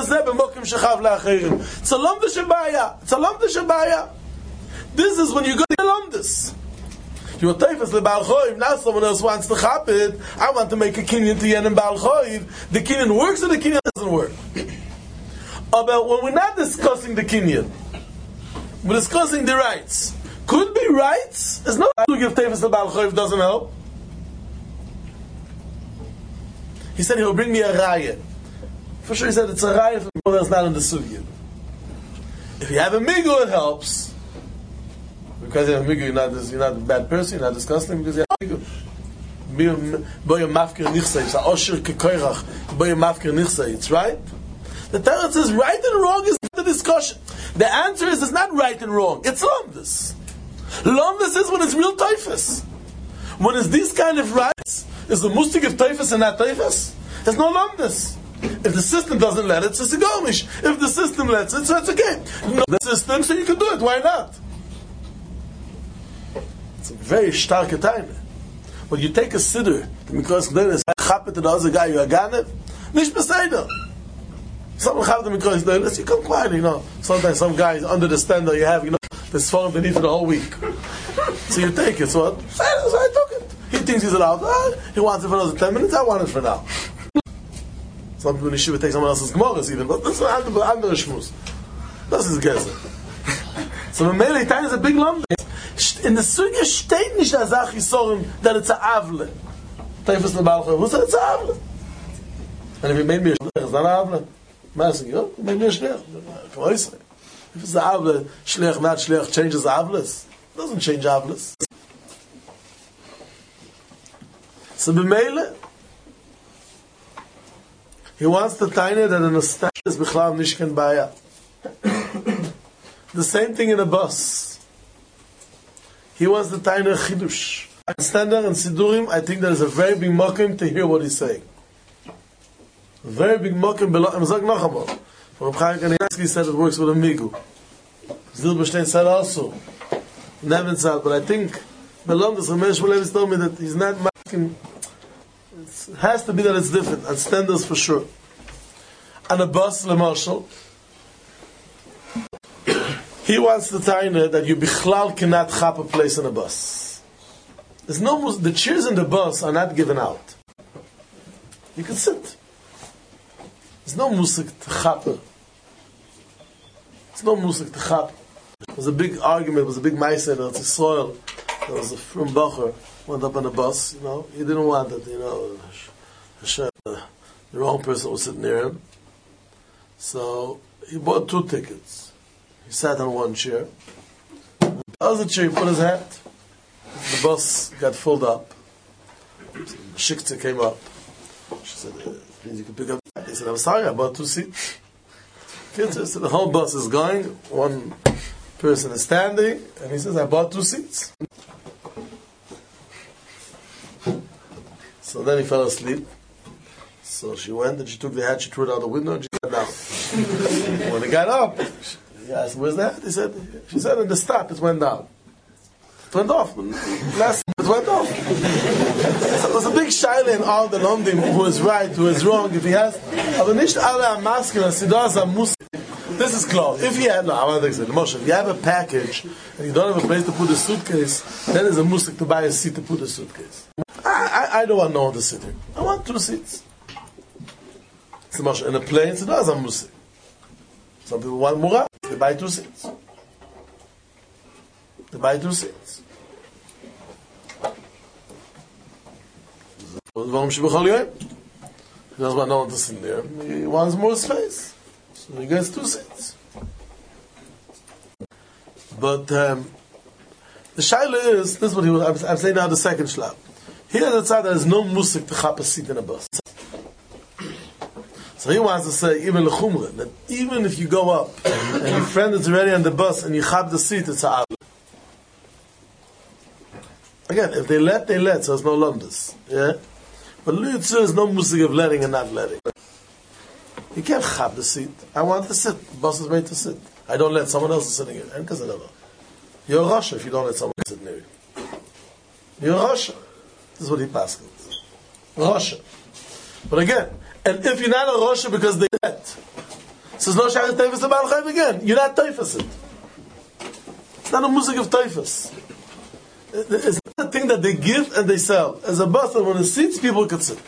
a lomdus shabaya. It's a lomdus shabaya. This is when you go to lomdus. You are Teifes Lebal Choiv. Now someone else wants to chop it. I want to make a kinyan to Yen and Baal Choiv. The kinyan works or the kinyan doesn't work. But when we're not discussing the kinyan, we're discussing the rights. Could be rights. There's no to give Teifes Lebal Choiv doesn't help. He said he will bring me a raya. For sure he said it's a raya for people that's not in the sugya. If you have a migu, it helps. Because you have a migu, you're not, you're not a bad person, you're not disgusting, because you have a migu. Boya mafkir nichsei, it's a osher kekoirach, boya mafkir nichsei, it's right? The Torah says right and wrong is the discussion. The answer is it's not right and wrong, it's lomdus. Lomdus is when it's real teifus. When it's these kind of rights, is the mustik of teifus and not teifus? There's no lomdus. If the system doesn't let it, it's a gomish. If the system lets it, so it's okay. No, the system, so you can do it, why not? It's a very stark time. When you take a siddur, because then it's chapet to the other guy, you're a ganev, nish beseder. Someone have the mikros doilus, you come quietly, you know. Sometimes some guys under the standard you have, you know, this phone they need for the whole week. So you take it. So, so I took it. He thinks he's allowed. Ah, he wants it for another ten minutes. I want it for now. Some people in Yeshiva take someone else's gemaras even, but this is under under shmuz. This is gezer. So the mele time is a big lump. In the sugya steht nicht der Sach Yisorim that it's a avle. Teifes Lebal Choiv. Who said it's a avle? And if you made me a shliach, it's not a avle. Massing, you know, made me a shliach. Come on, If it's a avle, shliach, not shliach, changes avles. It doesn't change avles. So b'meile, he wants to tell you that an ostach is b'chlav nishkan baya. The same thing in a bus. He wants to tell you a chidush. I stand there and sidurim, I think there is a very big mokim to hear what he's saying. A very big mokim below. I'm saying noch einmal. From Chaim Kanievsky said it works with a migu. Zilberstein said also. Nevin said, but I think below this Ramesh Shmulevis told me that he's not making. It has to be that it's different. And standards for sure. And a bus, Le Marshal. He wants to tell you that you bichlal cannot chap a place in a bus. There's no, the chairs in the bus are not given out. You can sit. There's no musik to chap. There's no musik to chap. There was a big argument, there was a big meiser, there was a soil. There was a frum bacher, went up on a bus, you know. He didn't want it, you know. The wrong person was sitting near him. So he bought two tickets. He sat on one chair. The other chair, he put his hat. The bus got filled up. Shikta came up. She said, please, you can pick up. He said, I'm sorry, I bought two seats. So the whole bus is going. One person is standing. And he says, I bought two seats. So then he fell asleep. So she went and she took the hat, she threw it out the window, and she got down. When they got up, she asked, "Where's the hat?" He said, "She said in the stop, it went down. It went off. Last, it went off." So it was a big shaila in all the Lomdim, who is right, who is wrong. If he has, aber nicht alle am masculine, sie does am muslim. This is clear. If you have, no, I want to say, Moshe, if you have a package and you don't have a place to put a suitcase, then it's a musik to buy a seat to put a suitcase. I, I, I don't want no one to sit here. I want two seats. So Moshe, in a plane, it does a musik. Some people want mura, they buy two seats. They buy two seats. Warum she bechol yoyim? He doesn't want no one to sit there. He wants more space. So he gets two seats. But um, the shaila is, this is what he was, I'm, I'm saying now the second shlab. Here the tzad, there is no musik to chap a seat in a bus. So he wants to say, even l'chumra, that even if you go up and your friend is already on the bus and you chap the seat, it's a avla. Again, if they let, they let, so there's no lumdus. Yeah? But Luyitzu is no musik of letting and not letting. You can't chap the seat. I want to sit. The bus is made to sit. I don't let someone else is sitting here. And because I don't know. You're a Rasha if you don't let someone sit near you. You're a Rasha. This is what he passes. Rasha. But again, and if you're not a Rasha because they let, so there's no shayach teifus to Baal Chayv again. You're not teifus it. It's not a music of teifus. It's not a thing that they give and they sell. As a bus that when it sits, people could sit.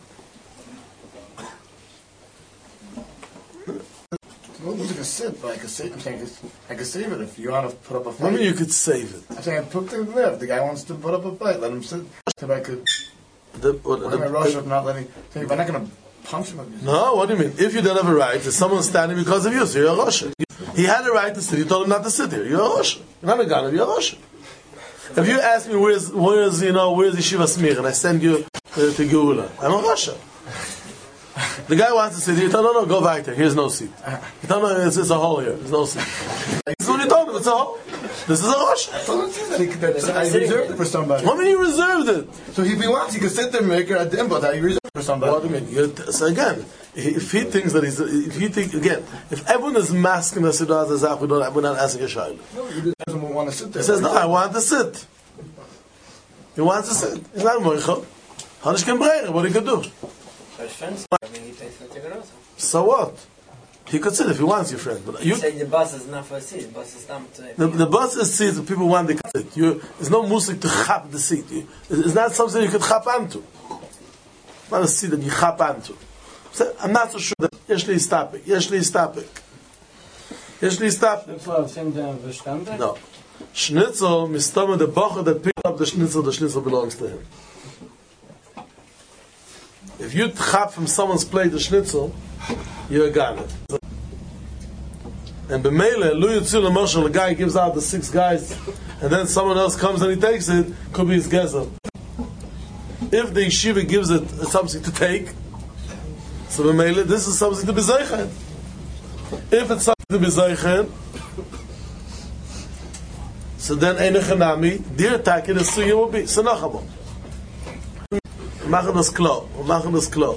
Well, music is sit, but I could save. I'm saying I could save it if you want to put up a fight. I mean, you could save it. I'm saying I put the live. The guy wants to put up a fight. Let him sit. If I could. The, what, Why am I rush up not letting? If I'm not going to punch him. No, what do you mean? If you don't have a right, there's someone standing because of you, so you're a Rasha. He had a right to sit. You told him not to sit here. You're a Rasha. You're not a Ganav. You're a Rasha. If you ask me where's where's you know where's Yeshiva Smir and I send you uh, to Geula, I'm a Rasha. The guy wants to sit here. You tell him, no, no, go back there. Here's no seat. You tell him, it's, it's a hole here. There's no seat. This is what you told him. It's a hole. This is a Rosh. I reserved it for somebody. What do you mean you reserved it? So if he wants, he can sit there and make it at the end, but I reserved it for somebody. What do you mean? You're, so again, if he thinks that he's, if he think again, if everyone is masking the Siddhar Zazach, we don't, we're not asking a shayla. No, he doesn't want to sit there. He says, no, I want to sit. He wants to sit. He's not a moichel. Hanish can break. What he could do? So what? He could sit if he wants, your friend. But you say the bus is not for a seat. The bus is not to. The, the bus is seats that people want to sit. You, there's no music to chap the seat. You, it's not something you could chap onto. It's not a seat that you chap onto. So, I'm not so sure that yesh li istapik. Yesh li istapik. Yesh li istapik. No. Schnitzel, mistama the bocher that picked up the schnitzel, the schnitzel belongs to him. If you chap from someone's plate the schnitzel, you're a Ganav. And b'meile, Lu Yitzil and Moshe, the guy gives out the six guys, and then someone else comes and he takes it, could be his gezel. If the yeshiva gives it something to take, so b'meile, this is something to be zeichen. If it's something to be zeichen, so then eine Chanami, dir takin is suya will be. So nachamo. Machen das klar. Machen das klar.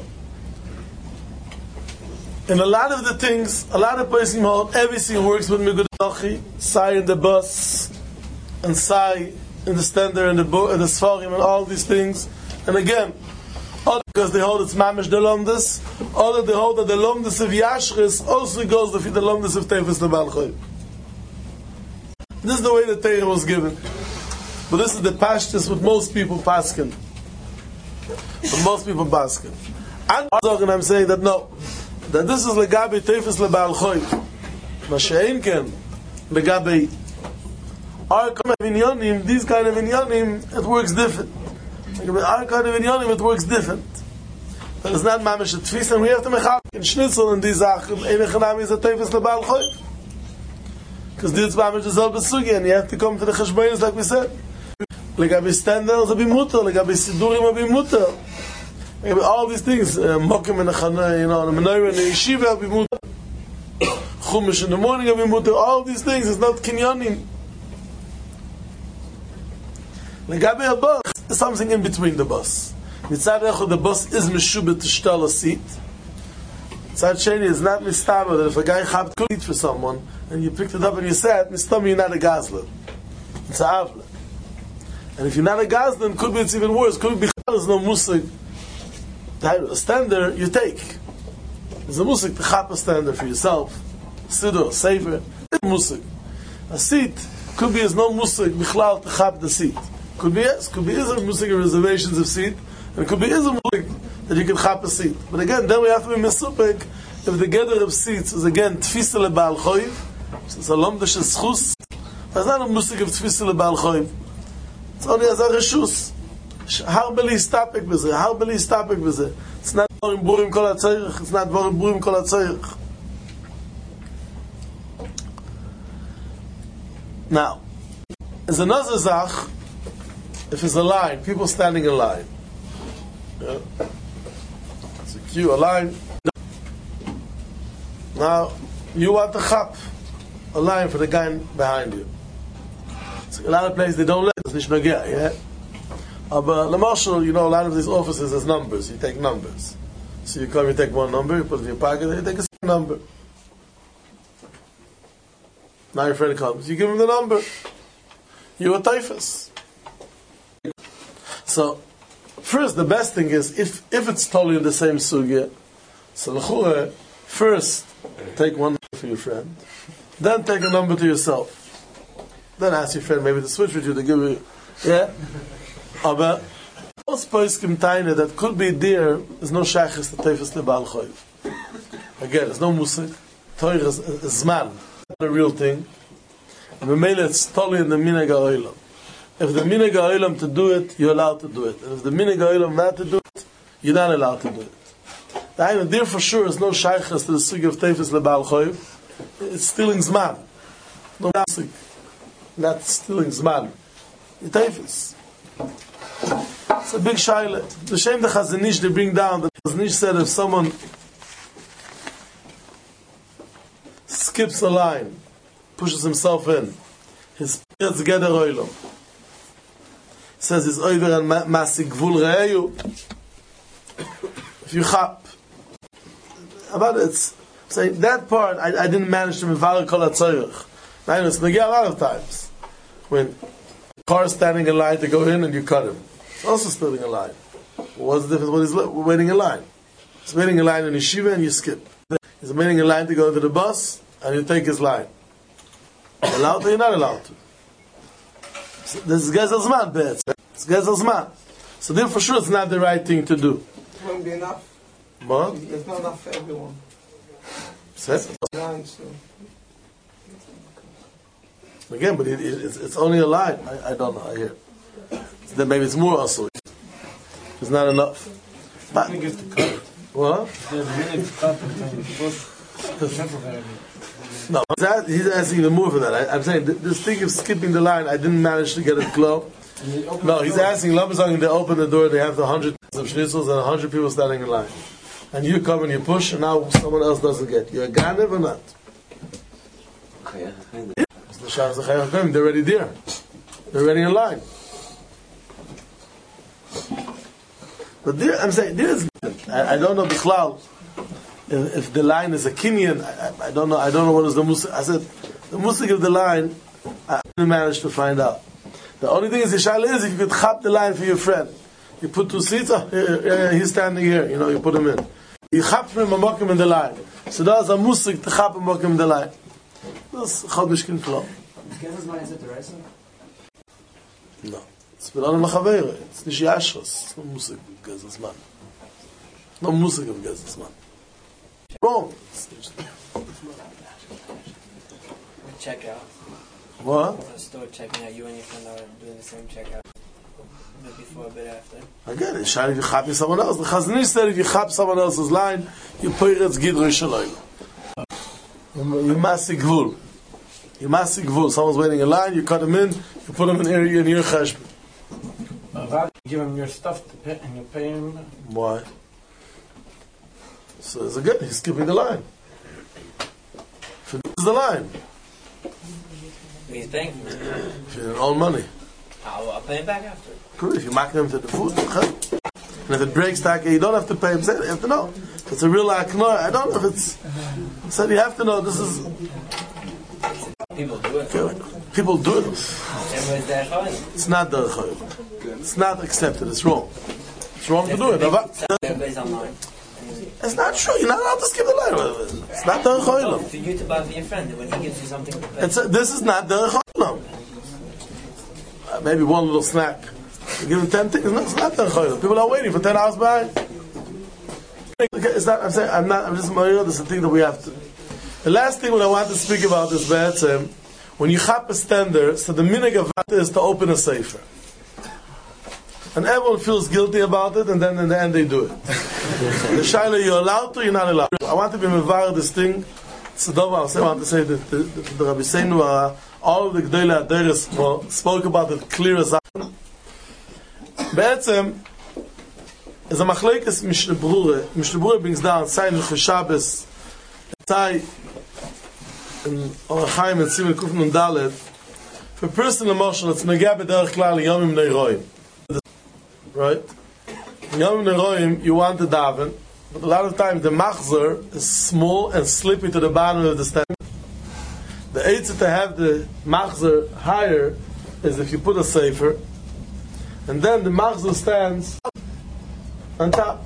And a lot of the things, a lot of places hold, everything works with Migudachi, Sai in the bus, and Sai in the standard, and the bo- and the Sfarim, and all these things. And again, all because they hold it's Mamish the Lomdus, all that they hold that the Lomdus of Yashris also goes to the Lomdus of Tefes the Baal Choy. This is the way the Torah was given. But this is the pashtus with most people paskin. But most people paskin. I'm talking, I'm saying that no, that this is legabe Tefes le Baal Choy. Mashein ken legabe our kind of inyanim, these kind of inyanim, it works different. Our kind of inyanim, it works different. But it's not mamish tefis, and we have to mechap in schnitzel and these achim. Einechanami is a Tefes le Baal Choy. Because this mamish is all besugi, and you have to come to the cheshbonis like we said. Legabe standards will be mutter, legabe sidurim will be mutter. All these things, mokim and a you know, the menorah and the yeshiva will be mutter. Chumash in the morning will be mutter. All these things is not kinyanim. Legabe a bus is something in between the bus. Mitzad echad, the boss is meshubah to shtel a seat. Mitzad sheni is not mistama that if a guy chapped a seat for someone and you picked it up and you sat, mistama you're not a gazlan. It's a avla. And if you're not a gazlan, could be it's even worse. Could be there's no musik. A stander you take. There's a musik to chap a stander for yourself. Siddur, saver, musik. A seat could be as no musik bichlal to chap the seat. Could be yes, could be is a musik reservations of seat, and it could be is a musik that you can chap a seat. But again, then we have to be mesupek if the gather of seats is again tfisa lebal choiv, it's a lomdash schus. There's not a musik of tfisa lebal choiv. It's only as a reshus. Harbeli stapik b'zeh, harbeli stapik b'zeh. It's not dvorim burim kol hatzorich. It's not dvorim burim kol hatzorich. Now, as another zach, if it's a line, people standing in line. Yeah. It's a queue, a line. Now, you want the chap, a line for the guy behind you. So a lot of places they don't let us, nicht nogea, yeah? Uh, but the marshal, you know, a lot of these offices has numbers. You take numbers. So you come, you take one number, you put it in your pocket, you take a second number. Now your friend comes, you give him the number. You a typhus. So, first, the best thing is, if if it's totally in the same sugya, so l'chura, first, take one number for your friend, then take a number to yourself. Then ask your friend maybe to switch with you, to give you, yeah? Aber, most poskim taine that could be there, is no shaykhis to typhus lebal choiv. Again, there's no musik. Torah is zman, not a real thing. And B'meila it's totally in the minhag ha'olam. If the minhag ha'olam to do it, you're allowed to do it. And if the minhag ha'olam not to do it, you're not allowed to do it. There for sure is no shaykhas to the sugi of typhus lebal choiv. It's stealing zman. No musik. Not stealing zman. It's typhus. It's a big shaila. The shame the Chazon Ish they bring down, the Chazon Ish said if someone skips a line, pushes himself in, his spirits together oilom. Says his over and masik gvul re'eyu. If you chap, about it, saying that part, I, I didn't manage to mevarer kol hatzorich. I know it's a lot of times when car standing in line to go in and you cut him. It's also standing in line. What's the difference when he's waiting in line? He's waiting in line in yeshiva and you skip. He's waiting in line to go into the bus and you take his line. You're allowed to, you're not allowed to. So this is Gezel Zman, bet. It's Gezel Zman. So then for sure it's not the right thing to do. It won't be enough. What? There's not enough for everyone. Set? Line, so. Again, but it, it, it's, it's only a line. I, I don't know. I hear. So then maybe it's more also. It's not enough. But, what? No, he's asking even more for that. I, I'm saying this thing of skipping the line, I didn't manage to get it close. No, he's asking. Labazang, they open the door, they have the hundred of schnitzels and a hundred people standing in line, and you come and you push, and now someone else doesn't get. You're a ganev or not? They're already there. They're already in line. But there, I'm saying there is. I, I don't know bichlal if, if the line is a kinyan. I, I, I don't know. I don't know what is the musik. I said the musik of the line. I didn't manage to find out. The only thing is the shaila is if you could chap the line for your friend. You put two seats. Oh, here, here, he's standing here. You know, you put him in. You chap him and mock him in the line. So that's a musik to chap and mock him in the line. That's chad mishkin klo. Is it the right side? No. It's Bilan al-Machaveira. It's Nishi Ashras. It's no musik of Gezel Zman. No musik of Gezel Zman. Wrong. Checkout. What? The store checking out. You and your friend are doing the same checkout. A bit before, a bit after. Again, it's shiny if you chap someone else. The Chazon Ish said if you chap someone else's line, you peiretz gidroi shalayim. You masik gvul. You masik gvul. Someone's waiting in line, you cut him in, you put him in area in your cheshbon. Uh, give him your stuff to pay, and you pay him. Why? So it's again, he's skipping the line. If it's the line. He's paying for it. If you didn't own money. I'll, I'll pay him back after. Good, if you mark them to the food, okay. And if it breaks, you don't have to pay him. You have to know. If it's a real aknor, I don't know if it's. So you have to know this is. People do it. People do it. Everybody's there cholim. It's not the cholim. It's not accepted. It's wrong. It's wrong to do it. Everybody's online. It's not true. You're not allowed to skip the line. It's not the No, cholim. for you to buy for your friend, and when he gives you something to pay. It's a, this is not the cholim. Uh, maybe one little snack. You give him ten things. No, it's not the cholim. People are waiting for ten hours behind. It's not. I'm saying. I'm not. I'm just. This is the thing that we have to. The last thing that I want to speak about is that when you chap a stender, so the minig of it is to open a sefer. And everyone feels guilty about it, and then in the end they do it. The shaila, you're allowed to, you're not allowed to. I want to be mevar this thing. It's a dova, I want to say that the, the, the Rabbi Seinu, uh, all of the Gdolei Aderes spoke about it clear as I. Be'etzem, is a machlekes Mishnah Berurah. Mishnah Berurah brings down, Sai Nilchei Shabbos, Sai, in Orach Chaim and Siman Kuf Nun Dalet, for a person emotional, it's negah b'derech klal yomim neiroim. Right? In yomim neiroim, you want to daven, but a lot of times the machzor is small and slippy to the bottom of the stand. The eitzah to have the machzor higher is if you put a sefer, and then the machzor stands on top.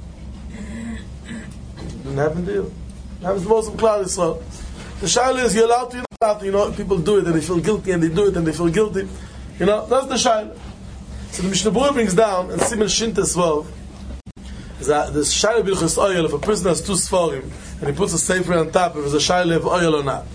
Didn't happen to you. That was the most of Klal Yisrael. The shaila is you're allowed to, you're not allowed to. You know, people do it and they feel guilty and they do it and they feel guilty. You know, that's the shaila. So the Mishnah Berurah brings down, and Siman Shintes Vav, is that the shaila b'ilchos oil, if a person has two sforim and he puts a sefer on top, if it's a shaila of oil or not.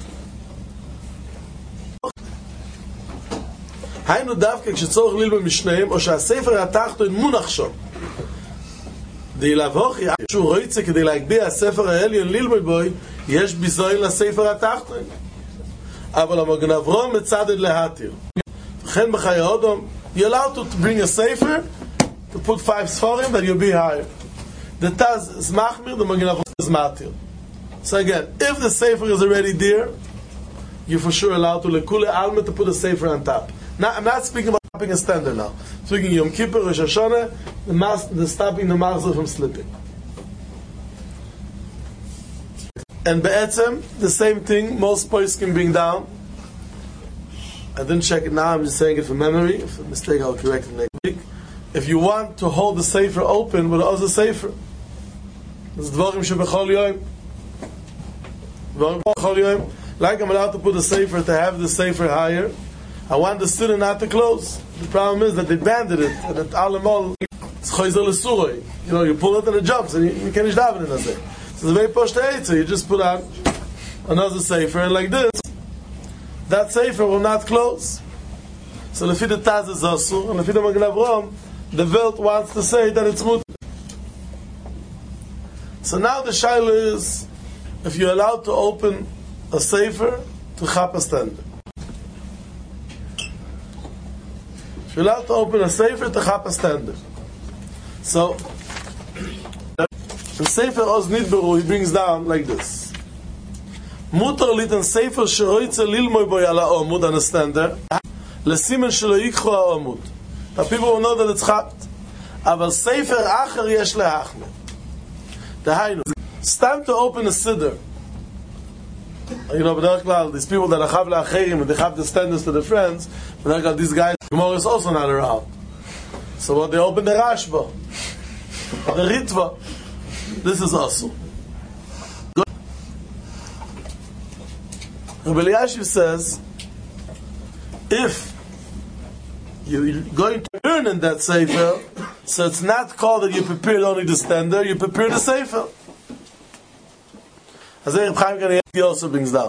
היינו דווקא כשצורך ללמוד משניהם, או שהספר התחתון מונח שם. די לבוכי, שהוא רויצה כדי להגביה הספר העליון ללמוד בוי, יש ביזוין לספר התחתון. אבל המגן אברהם מצדד להתיר. וכן בחיי אודום, you're allowed to bring a sefer, to put five sforim, that you'll be higher. The Taz is machmir, the Magen Avraham is matir. So again, if the sefer is already there, you're for sure allowed to lekule alma to put a sefer on top. Now, I'm not speaking about stopping a stender now. I'm speaking Yom Kippur, Rosh Hashanah, the, mas- the stopping the machzor from slipping. And be'etzem, the same thing, most points can bring down. I didn't check it now, I'm just saying it from memory. If a mistake, I'll correct it next week. If you want to hold the sefer open with the other sefer, this is dvarim shebechol yoyim. Dvarim shebechol yoyim. Like I'm allowed to put a sefer to have the sefer higher, I want the student not to close. The problem is that they banded it, and that alamol, it's choizel esuroi. You know, you pull it and it jumps, and you, you can't daven in it. So the way poshta so you just put on another sefer, and like this, that sefer will not close. So lefi the Taz is asur, and lefi the Magen Avraham, the Welt wants to say that it's mutar. So now the shaila is, if you're allowed to open a sefer to chap a stender. If you're allowed to open a sefer to chap a stender. So, the sefer Oz Nidberu, he brings down like this. Mutar litan sefer sheroitze lilmoy boy ala omud on a stender, lesimen shelo yikchu ha-omud. Now people will know that it's chapped. Aval sefer acher yesh lehachmer. Dahainu, it's time to open a siddur. You know, but these people that are chav le'acherim and they have the standards to their friends, but these guys, Gemara is also not around. So what they open the Rashba, the Ritva, this is also. Rabbi Eliashiv says, if you're going to learn in that sefer, so it's not called that you prepared only the stander, you prepared the sefer. As Reb Chaim Kanievsky also brings down.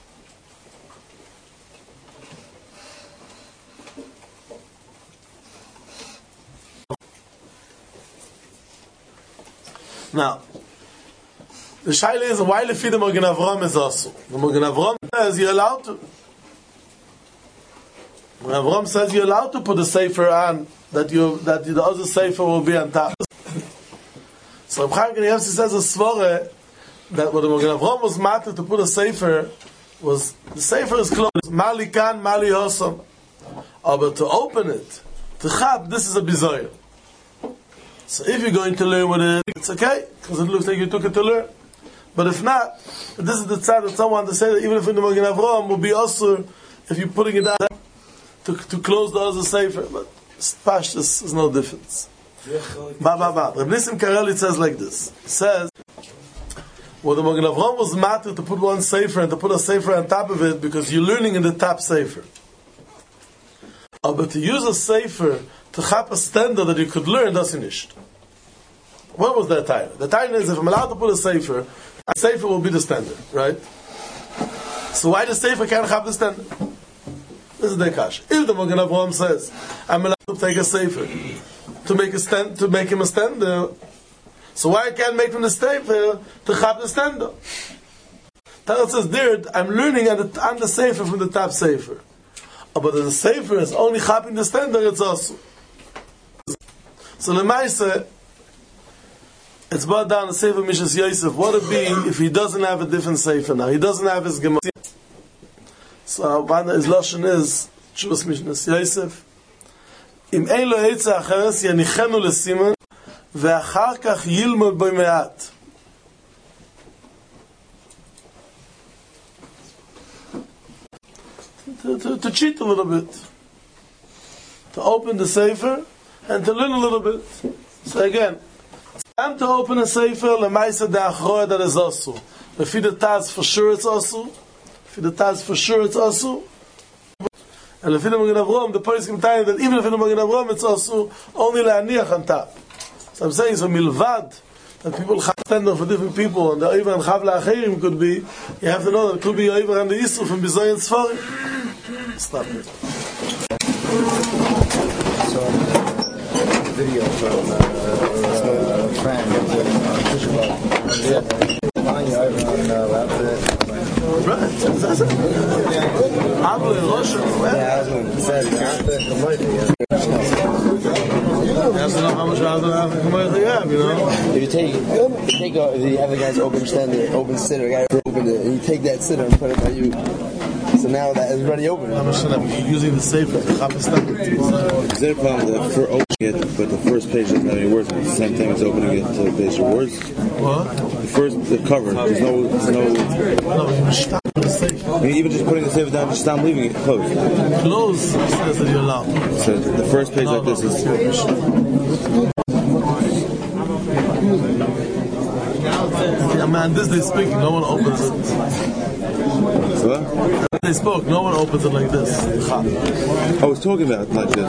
Now, the shaila is why lefi the Magen Avraham is also. The Magen Avraham says you're allowed to. Magen Avraham says you're allowed to put the sefer on, that you that the other sefer will be on top. So Reb Chaim Kanievsky says a svore that what the Magen Avraham was matter to put a sefer was the sefer is closed. Mali kan, mali hosam. But to open it, to chab, this is a bizoyer. So if you're going to learn with it, it's okay, because it looks like you took it to learn. But if not, this is the side that someone to say that even if in the Magen Avraham will be also if you're putting it out to, to close the other safer. But Pashtus is no difference. Ba ba ba. Reb Nissim Kareli says like this. He says, well, the Magen Avraham was matter to put one safer and to put a safer on top of it because you're learning in the top safer. Oh, but to use a safer to chap a standard that you could learn, that's nicht. What was that time? The time is if I'm allowed to put a safer, a safer will be the standard, right? So why the safer can't have the standard? This is the kash. If the Magen Avraham says, I'm allowed to take a safer to make a stand, to make him a standard, so why I can't make him the safer to have the standard? Tarat says, there, I'm learning on the, on the safer from the top safer. Oh, but the safer is only chapping the standard, it's also. So the Maisa, it's brought down the Sefer Mishas Yosef. What would be if he doesn't have a different Sefer now? He doesn't have his Gemara. So one his Lashon is Shuvas Mishas Yosef. Im ein lo etza acheres yanichenu lesiman ve'achar kach yilmod boi me'at. To, to, to cheat a little bit. To open the Sefer and to learn a little bit. So again, time to open a sefer, lemaisa de achroa that is also. If the Taz for sure it's also. If the Taz for sure it's also. And if the Magen Avraham, the person can tell you that even if the Magen Avraham it's also only le'aniach on top. So I'm saying so milvad that people have standard for different people and the over and chavla acherim could be. You have to know that it could be over and the Yisro from Bizayin Sfarim. Stop it. So, video from uh, uh, friend of the Fish Club. Yeah. Right. That's it. Able Rosh. Yeah, I was going to say, That's not how much I have, you know. If you take, if you take, a, if you have the guy's open standard, open sitter, guy open it, and you take that sitter and put it by you. So now that is already open. How much should I be using the safer to chop Is there a problem that for opening it, but the first page doesn't have any words, but at the same time it's opening it to the page of words? What? The first, the cover, there's no, there's no... No, you stop the safer. I mean, even just putting the safe down, just stop leaving it closed. Close says that you're allowed. So the first page like this is... I mean, this they speaking, no one opens it. What? They spoke, no one opens it like this. I was talking about it like this.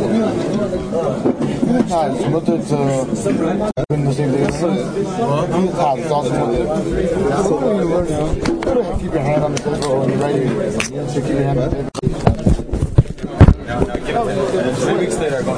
it's mutter to open the same thing. What? It's also mutter. Keep your hand on the paper when you're ready. So keep your hand on the paper. Three weeks later,